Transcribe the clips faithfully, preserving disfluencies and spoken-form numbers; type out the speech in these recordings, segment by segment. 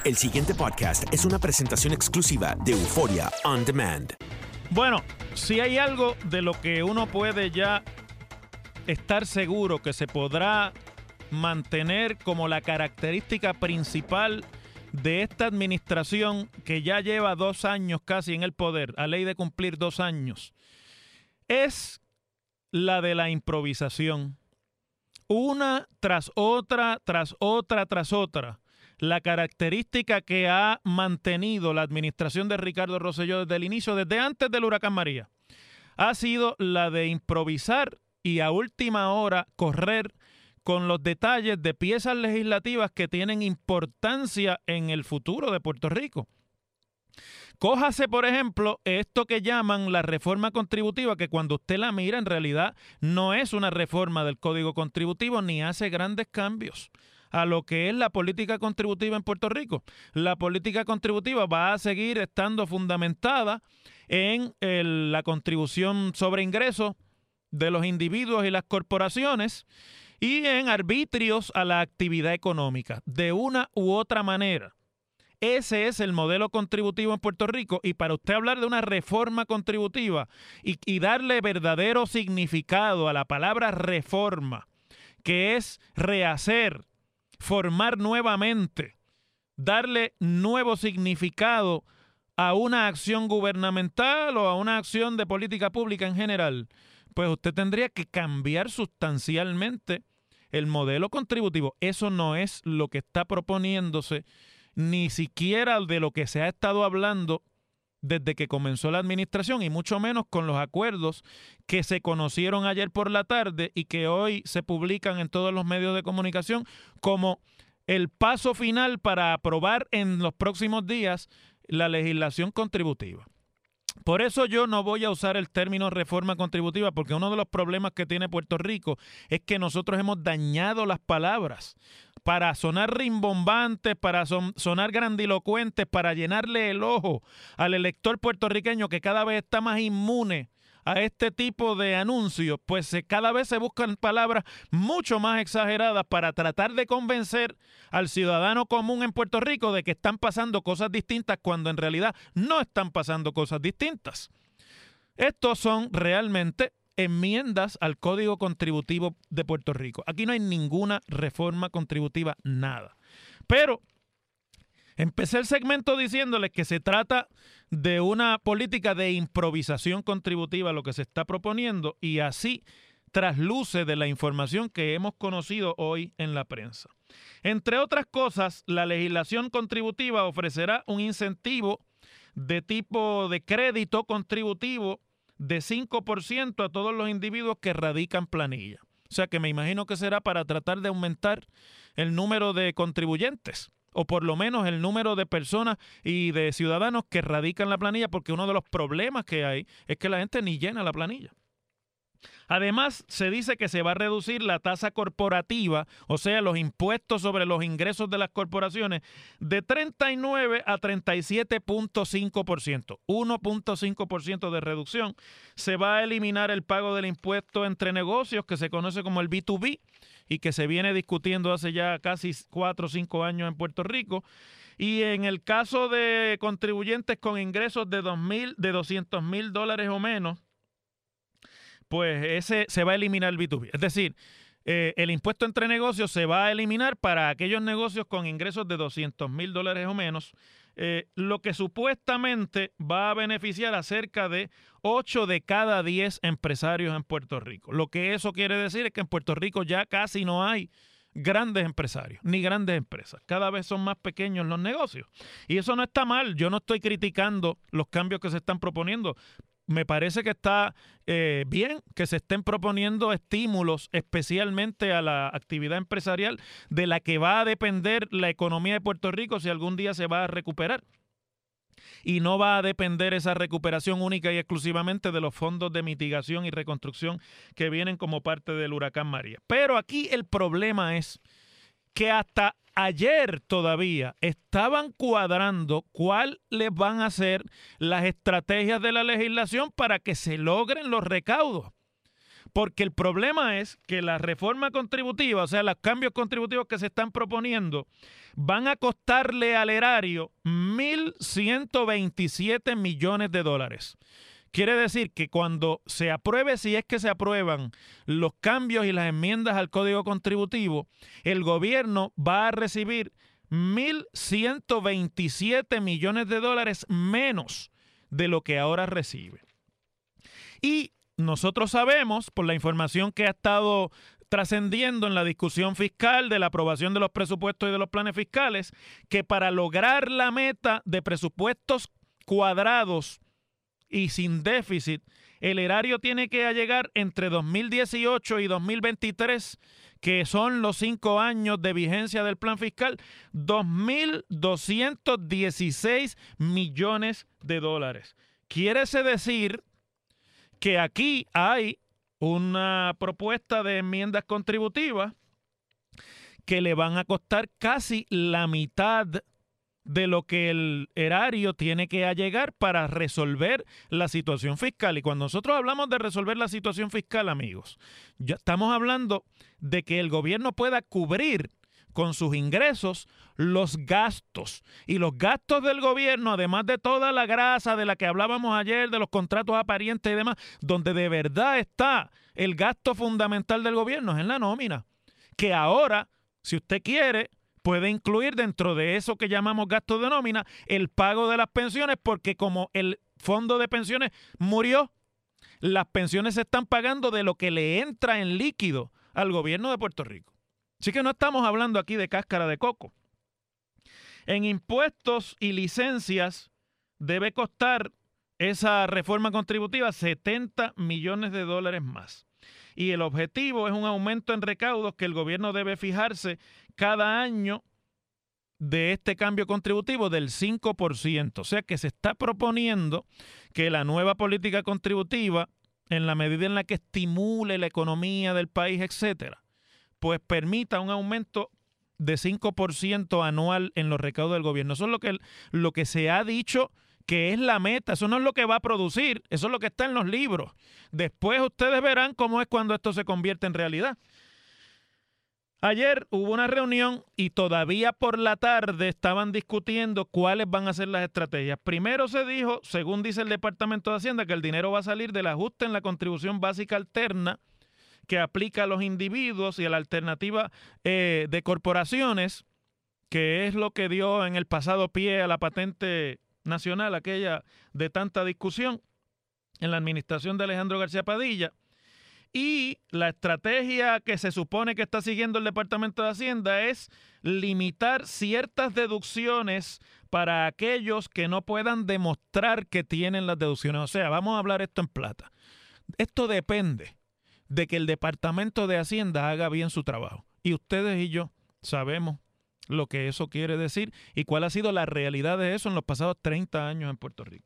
El siguiente podcast es una presentación exclusiva de Euforia On Demand. Bueno, si hay algo de lo que uno puede ya estar seguro que se podrá mantener como la característica principal de esta administración que ya lleva dos años casi en el poder, a ley de cumplir dos años, es la de la improvisación. Una tras otra, tras otra, tras otra. La característica que ha mantenido la administración de Ricardo Rosselló desde el inicio, desde antes del huracán María, ha sido la de improvisar y a última hora correr con los detalles de piezas legislativas que tienen importancia en el futuro de Puerto Rico. Cójase, por ejemplo, esto que llaman la reforma contributiva, que cuando usted la mira en realidad no es una reforma del Código Contributivo ni hace grandes cambios a lo que es la política contributiva en Puerto Rico. La política contributiva va a seguir estando fundamentada en el, la contribución sobre ingresos de los individuos y las corporaciones y en arbitrios a la actividad económica, de una u otra manera. Ese es el modelo contributivo en Puerto Rico, y para usted hablar de una reforma contributiva y, y darle verdadero significado a la palabra reforma, que es rehacer, formar nuevamente, darle nuevo significado a una acción gubernamental o a una acción de política pública en general, pues usted tendría que cambiar sustancialmente el modelo contributivo. Eso no es lo que está proponiéndose, ni siquiera de lo que se ha estado hablando desde que comenzó la administración, y mucho menos con los acuerdos que se conocieron ayer por la tarde y que hoy se publican en todos los medios de comunicación como el paso final para aprobar en los próximos días la legislación contributiva. Por eso yo no voy a usar el término reforma contributiva, porque uno de los problemas que tiene Puerto Rico es que nosotros hemos dañado las palabras para sonar rimbombantes, para son, sonar grandilocuentes, para llenarle el ojo al elector puertorriqueño que cada vez está más inmune a este tipo de anuncios. Pues se, cada vez se buscan palabras mucho más exageradas para tratar de convencer al ciudadano común en Puerto Rico de que están pasando cosas distintas cuando en realidad no están pasando cosas distintas. Estos son realmente enmiendas al Código Contributivo de Puerto Rico. Aquí no hay ninguna reforma contributiva, nada. Pero empecé el segmento diciéndoles que se trata de una política de improvisación contributiva lo que se está proponiendo, y así trasluce de la información que hemos conocido hoy en la prensa. Entre otras cosas, la legislación contributiva ofrecerá un incentivo de tipo de crédito contributivo de cinco por ciento a todos los individuos que radican planilla. O sea que me imagino que será para tratar de aumentar el número de contribuyentes, o por lo menos el número de personas y de ciudadanos que radican la planilla, porque uno de los problemas que hay es que la gente ni llena la planilla. Además, se dice que se va a reducir la tasa corporativa, o sea, los impuestos sobre los ingresos de las corporaciones, de treinta y nueve a treinta y siete punto cinco por ciento. uno punto cinco por ciento de reducción. Se va a eliminar el pago del impuesto entre negocios, que se conoce como el B dos B, y que se viene discutiendo hace ya casi cuatro o cinco años en Puerto Rico. Y en el caso de contribuyentes con ingresos de dos mil, de doscientos mil dólares o menos, pues ese se va a eliminar el B dos B. Es decir, eh, el impuesto entre negocios se va a eliminar para aquellos negocios con ingresos de doscientos mil dólares o menos, eh, lo que supuestamente va a beneficiar a cerca de ocho de cada diez empresarios en Puerto Rico. Lo que eso quiere decir es que en Puerto Rico ya casi no hay grandes empresarios, ni grandes empresas. Cada vez son más pequeños los negocios. Y eso no está mal. Yo no estoy criticando los cambios que se están proponiendo. Me parece que está eh, bien que se estén proponiendo estímulos especialmente a la actividad empresarial, de la que va a depender la economía de Puerto Rico si algún día se va a recuperar. Y no va a depender esa recuperación única y exclusivamente de los fondos de mitigación y reconstrucción que vienen como parte del huracán María. Pero aquí el problema es que hasta ayer todavía estaban cuadrando cuáles van a ser las estrategias de la legislación para que se logren los recaudos. Porque el problema es que la reforma contributiva, o sea, los cambios contributivos que se están proponiendo, van a costarle al erario mil ciento veintisiete millones de dólares. Quiere decir que cuando se apruebe, si es que se aprueban los cambios y las enmiendas al Código Contributivo, el gobierno va a recibir mil ciento veintisiete millones de dólares menos de lo que ahora recibe. Y nosotros sabemos, por la información que ha estado trascendiendo en la discusión fiscal de la aprobación de los presupuestos y de los planes fiscales, que para lograr la meta de presupuestos cuadrados y sin déficit, el erario tiene que llegar entre dos mil dieciocho y dos mil veintitrés, que son los cinco años de vigencia del plan fiscal, dos mil doscientos dieciséis millones de dólares. Quiere decir que aquí hay una propuesta de enmiendas contributivas que le van a costar casi la mitad de lo que el erario tiene que allegar para resolver la situación fiscal. Y cuando nosotros hablamos de resolver la situación fiscal, amigos, ya estamos hablando de que el gobierno pueda cubrir con sus ingresos los gastos. Y los gastos del gobierno, además de toda la grasa de la que hablábamos ayer, de los contratos aparentes y demás, donde de verdad está el gasto fundamental del gobierno, es en la nómina. Que ahora, si usted quiere, puede incluir dentro de eso que llamamos gastos de nómina el pago de las pensiones, porque como el fondo de pensiones murió, las pensiones se están pagando de lo que le entra en líquido al gobierno de Puerto Rico. Así que no estamos hablando aquí de cáscara de coco. En impuestos y licencias debe costar esa reforma contributiva setenta millones de dólares más. Y el objetivo es un aumento en recaudos que el gobierno debe fijarse cada año de este cambio contributivo del cinco por ciento. O sea que se está proponiendo que la nueva política contributiva, en la medida en la que estimule la economía del país, etcétera, pues permita un aumento de cinco por ciento anual en los recaudos del gobierno. Eso es lo que, lo que se ha dicho que es la meta. Eso no es lo que va a producir, eso es lo que está en los libros. Después ustedes verán cómo es cuando esto se convierte en realidad. Ayer hubo una reunión y todavía por la tarde estaban discutiendo cuáles van a ser las estrategias. Primero se dijo, según dice el Departamento de Hacienda, que el dinero va a salir del ajuste en la contribución básica alterna que aplica a los individuos y a la alternativa eh, de corporaciones, que es lo que dio en el pasado pie a la patente nacional, aquella de tanta discusión en la administración de Alejandro García Padilla. Y la estrategia que se supone que está siguiendo el Departamento de Hacienda es limitar ciertas deducciones para aquellos que no puedan demostrar que tienen las deducciones. O sea, vamos a hablar esto en plata. Esto depende de que el Departamento de Hacienda haga bien su trabajo. Y ustedes y yo sabemos lo que eso quiere decir y cuál ha sido la realidad de eso en los pasados treinta años en Puerto Rico.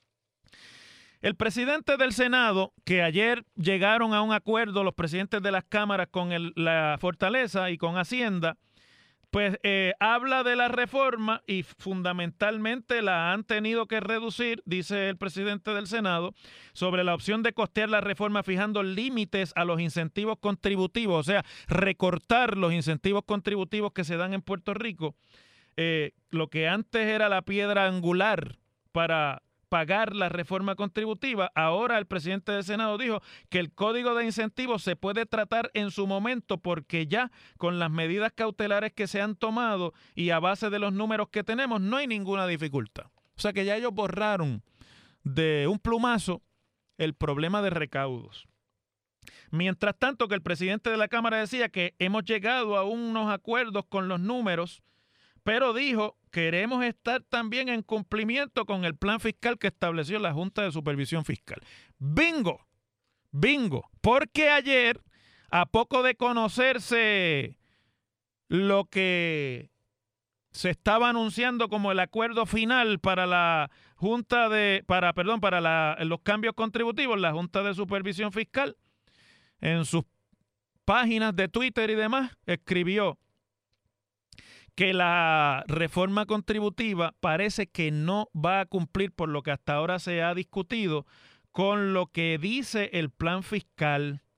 El presidente del Senado, que ayer llegaron a un acuerdo los presidentes de las cámaras con el, la Fortaleza y con Hacienda, pues eh, habla de la reforma y fundamentalmente la han tenido que reducir, dice el presidente del Senado, sobre la opción de costear la reforma fijando límites a los incentivos contributivos, o sea, recortar los incentivos contributivos que se dan en Puerto Rico. Eh, lo que antes era la piedra angular para pagar la reforma contributiva, ahora el presidente del Senado dijo que el código de incentivos se puede tratar en su momento porque ya con las medidas cautelares que se han tomado y a base de los números que tenemos no hay ninguna dificultad. O sea que ya ellos borraron de un plumazo el problema de recaudos. Mientras tanto que el presidente de la Cámara decía que hemos llegado a unos acuerdos con los números, pero dijo, queremos estar también en cumplimiento con el plan fiscal que estableció la Junta de Supervisión Fiscal. ¡Bingo! ¡Bingo! Porque ayer, a poco de conocerse lo que se estaba anunciando como el acuerdo final para la Junta de, para, perdón, para la, los cambios contributivos, la Junta de Supervisión Fiscal, en sus páginas de Twitter y demás, escribió que la reforma contributiva parece que no va a cumplir, por lo que hasta ahora se ha discutido, con lo que dice el plan fiscal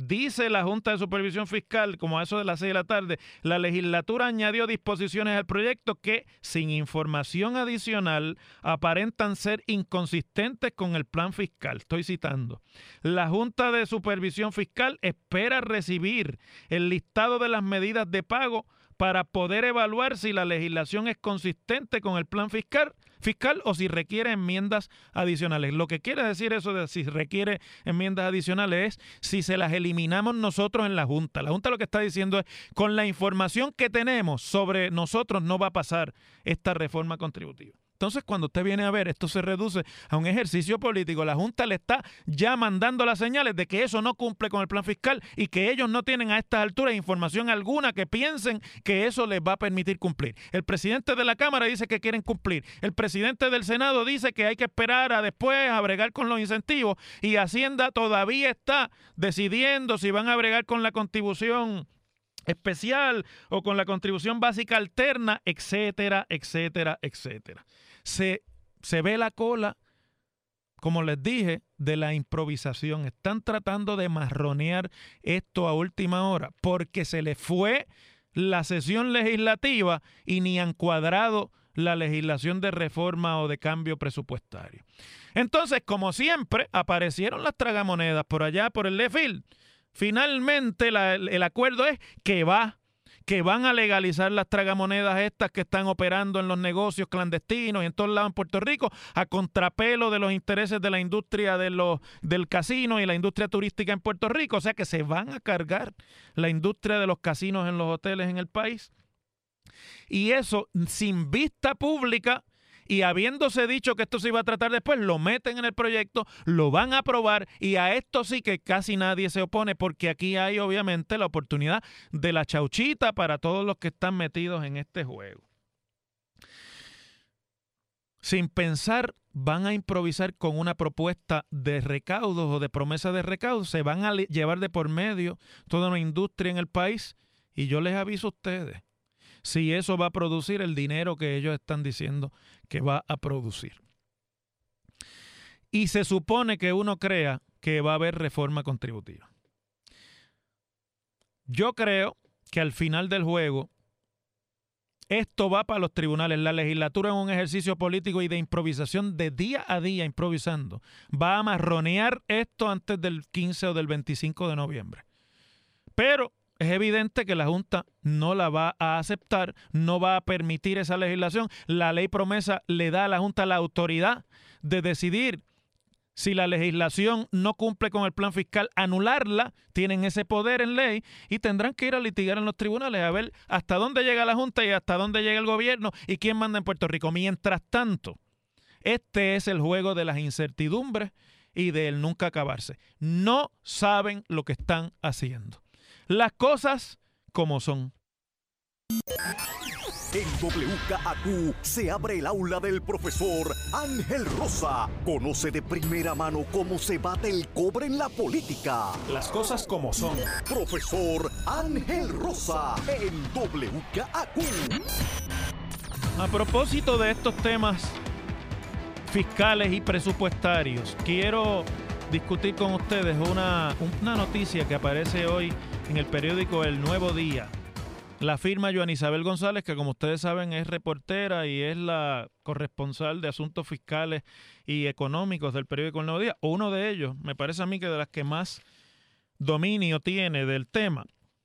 Dice la Junta de Supervisión Fiscal, como a eso de las seis de la tarde, la legislatura añadió disposiciones al proyecto que, sin información adicional, aparentan ser inconsistentes con el plan fiscal. Estoy citando. La Junta de Supervisión Fiscal espera recibir el listado de las medidas de pago para poder evaluar si la legislación es consistente con el plan fiscal, fiscal o si requiere enmiendas adicionales. Lo que quiere decir eso de si requiere enmiendas adicionales es si se las eliminamos nosotros en la Junta. La Junta lo que está diciendo es, con la información que tenemos sobre nosotros no va a pasar esta reforma contributiva. Entonces, cuando usted viene a ver, esto se reduce a un ejercicio político. La Junta le está ya mandando las señales de que eso no cumple con el plan fiscal y que ellos no tienen a estas alturas información alguna que piensen que eso les va a permitir cumplir. El presidente de la Cámara dice que quieren cumplir. El presidente del Senado dice que hay que esperar a después a bregar con los incentivos y Hacienda todavía está decidiendo si van a bregar con la contribución especial o con la contribución básica alterna, etcétera, etcétera, etcétera. Se, se ve la cola, como les dije, de la improvisación. Están tratando de marronear esto a última hora porque se les fue la sesión legislativa y ni han cuadrado la legislación de reforma o de cambio presupuestario. Entonces, como siempre, aparecieron las tragamonedas por allá, por el left field. Finalmente la, el acuerdo es que va, que van a legalizar las tragamonedas estas que están operando en los negocios clandestinos y en todos lados en Puerto Rico a contrapelo de los intereses de la industria de los, del casino y la industria turística en Puerto Rico. O sea que se van a cargar la industria de los casinos en los hoteles en el país. Y eso sin vista pública. Y habiéndose dicho que esto se iba a tratar después, lo meten en el proyecto, lo van a aprobar y a esto sí que casi nadie se opone porque aquí hay obviamente la oportunidad de la chauchita para todos los que están metidos en este juego. Sin pensar, van a improvisar con una propuesta de recaudos o de promesa de recaudos, se van a llevar de por medio toda una industria en el país y yo les aviso a ustedes si eso va a producir el dinero que ellos están diciendo que va a producir. Y se supone que uno crea que va a haber reforma contributiva. Yo creo que al final del juego esto va para los tribunales. La legislatura en un ejercicio político y de improvisación de día a día improvisando va a marronear esto antes del quince o del veinticinco de noviembre. Pero es evidente que la Junta no la va a aceptar, no va a permitir esa legislación. La ley promesa le da a la Junta la autoridad de decidir si la legislación no cumple con el plan fiscal, anularla. Tienen ese poder en ley y tendrán que ir a litigar en los tribunales a ver hasta dónde llega la Junta y hasta dónde llega el gobierno y quién manda en Puerto Rico. Mientras tanto, este es el juego de las incertidumbres y del nunca acabarse. No saben lo que están haciendo. Las cosas como son. En W K A Q se abre el aula del profesor Ángel Rosa. Conoce de primera mano cómo se bate el cobre en la política. Las cosas como son. Profesor Ángel Rosa en W K A Q. A propósito de estos temas fiscales y presupuestarios, quiero discutir con ustedes una, una noticia que aparece hoy en el periódico El Nuevo Día. La firma Joan Isabel González, que como ustedes saben es reportera y es la corresponsal de asuntos fiscales y económicos del periódico El Nuevo Día, o uno de ellos, me parece a mí que de las que más dominio tiene del tema.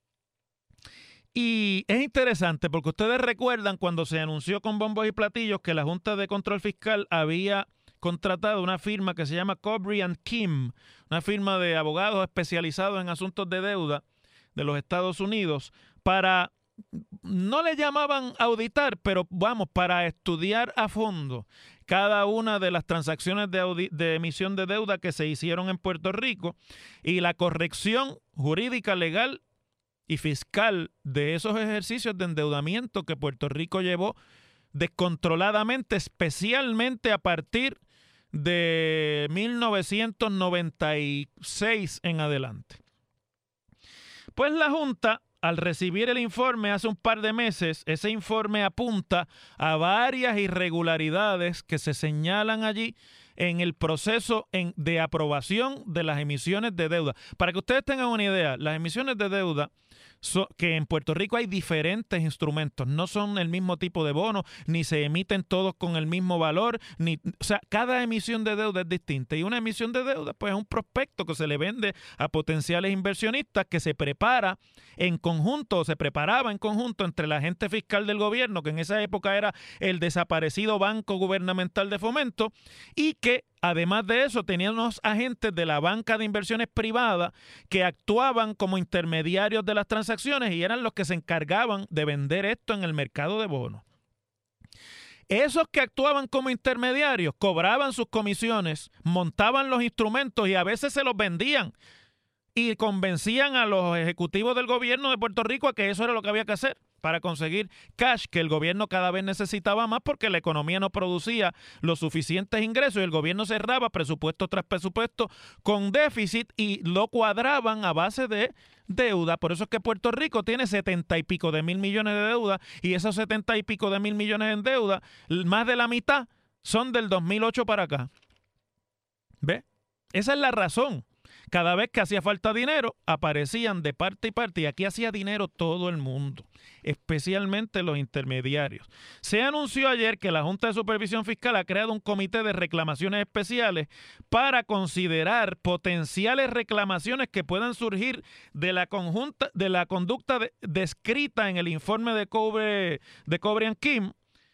Y es interesante porque ustedes recuerdan cuando se anunció con bombos y platillos que la Junta de Control Fiscal había contratado una firma que se llama Cobre and Kim, una firma de abogados especializados en asuntos de deuda de los Estados Unidos, para, no le llamaban auditar, pero vamos, para estudiar a fondo cada una de las transacciones de, de emisión de deuda que se hicieron en Puerto Rico y la corrección jurídica, legal y fiscal de esos ejercicios de endeudamiento que Puerto Rico llevó descontroladamente, especialmente a partir de mil novecientos noventa y seis en adelante. Pues la Junta, al recibir el informe hace un par de meses, ese informe apunta a varias irregularidades que se señalan allí en el proceso en, de aprobación de las emisiones de deuda. Para que ustedes tengan una idea, las emisiones de deuda, so, que en Puerto Rico hay diferentes instrumentos, no son el mismo tipo de bonos, ni se emiten todos con el mismo valor, ni, o sea, cada emisión de deuda es distinta. Y una emisión de deuda, pues, es un prospecto que se le vende a potenciales inversionistas que se prepara en conjunto, o se preparaba en conjunto entre la agente fiscal del gobierno, que en esa época era el desaparecido Banco Gubernamental de Fomento, y que además de eso tenían unos agentes de la banca de inversiones privada que actuaban como intermediarios de las transacciones y eran los que se encargaban de vender esto en el mercado de bonos. Esos que actuaban como intermediarios cobraban sus comisiones, montaban los instrumentos y a veces se los vendían y convencían a los ejecutivos del gobierno de Puerto Rico a que eso era lo que había que hacer para conseguir cash, que el gobierno cada vez necesitaba más porque la economía no producía los suficientes ingresos y el gobierno cerraba presupuesto tras presupuesto con déficit y lo cuadraban a base de deuda. Por eso es que Puerto Rico tiene setenta y pico de mil millones de deuda y esos setenta y pico de mil millones en deuda, más de la mitad son del dos mil ocho para acá. ¿Ve? Esa es la razón. Cada vez que hacía falta dinero, aparecían de parte y parte, y aquí hacía dinero todo el mundo, especialmente los intermediarios. Se anunció ayer que la Junta de Supervisión Fiscal ha creado un comité de reclamaciones especiales para considerar potenciales reclamaciones que puedan surgir de la conjunta, de la conducta de, descrita en el informe de Cobre, de Cobre and Kim,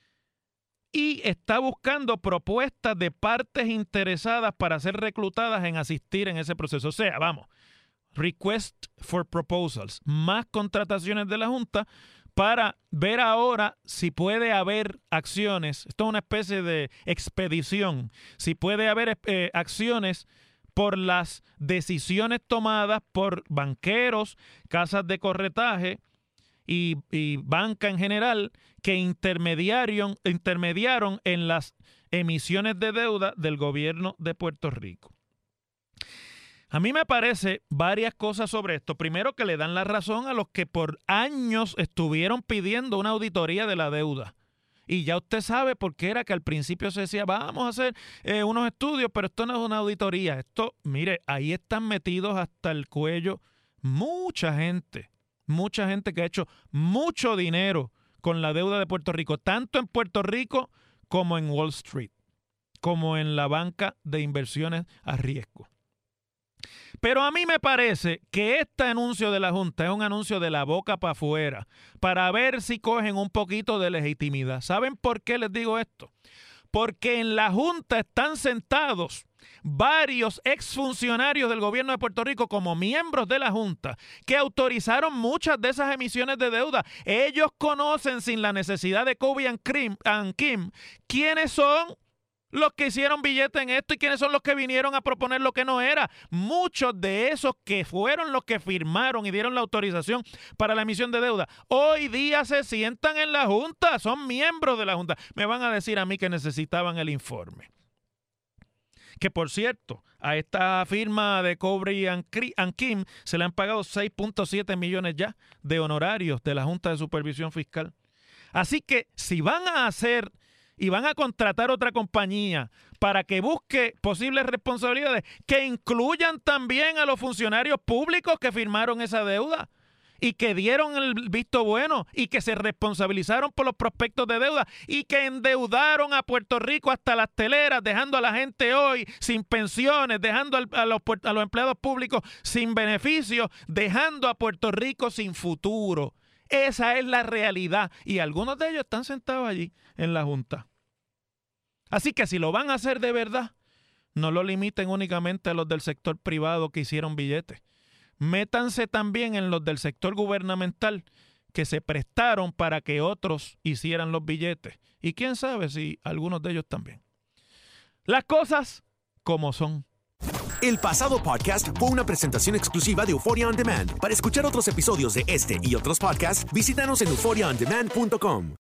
y está buscando propuestas de partes interesadas para ser reclutadas en asistir en ese proceso. O sea, vamos, request for proposals, más contrataciones de la Junta para ver ahora si puede haber acciones. Esto es una especie de expedición. Si puede haber eh, acciones por las decisiones tomadas por banqueros, casas de corretaje, Y, y banca en general que intermediaron, intermediaron en las emisiones de deuda del gobierno de Puerto Rico. A mí me parece varias cosas sobre esto. Primero, que le dan la razón a los que por años estuvieron pidiendo una auditoría de la deuda. Y ya usted sabe por qué era que al principio se decía, vamos a hacer eh, unos estudios, pero esto no es una auditoría. Esto, mire, ahí están metidos hasta el cuello mucha gente. Mucha gente que ha hecho mucho dinero con la deuda de Puerto Rico, tanto en Puerto Rico como en Wall Street, como en la banca de inversiones a riesgo. Pero a mí me parece que este anuncio de la Junta es un anuncio de la boca para afuera, para ver si cogen un poquito de legitimidad. ¿Saben por qué les digo esto? Porque en la Junta están sentados varios exfuncionarios del gobierno de Puerto Rico como miembros de la Junta que autorizaron muchas de esas emisiones de deuda. Ellos conocen, sin la necesidad de Cobre and Kim, and Kim, quiénes son los que hicieron billete en esto y quiénes son los que vinieron a proponer lo que no era. Muchos de esos que fueron los que firmaron y dieron la autorización para la emisión de deuda, hoy día se sientan en la Junta, son miembros de la Junta. Me van a decir a mí que necesitaban el informe. Que, por cierto, a esta firma de Cobre and Kim se le han pagado seis punto siete millones ya de honorarios de la Junta de Supervisión Fiscal. Así que si van a hacer y van a contratar otra compañía para que busque posibles responsabilidades, que incluyan también a los funcionarios públicos que firmaron esa deuda y que dieron el visto bueno y que se responsabilizaron por los prospectos de deuda y que endeudaron a Puerto Rico hasta las teleras, dejando a la gente hoy sin pensiones, dejando a los, a los empleados públicos sin beneficios, dejando a Puerto Rico sin futuro. Esa es la realidad y algunos de ellos están sentados allí en la Junta. Así que si lo van a hacer de verdad, no lo limiten únicamente a los del sector privado que hicieron billetes. Métanse también en los del sector gubernamental que se prestaron para que otros hicieran los billetes. Y quién sabe si algunos de ellos también. Las cosas como son. El pasado podcast fue una presentación exclusiva de Euphoria On Demand. Para escuchar otros episodios de este y otros podcasts, visítanos en euphoria on demand punto com.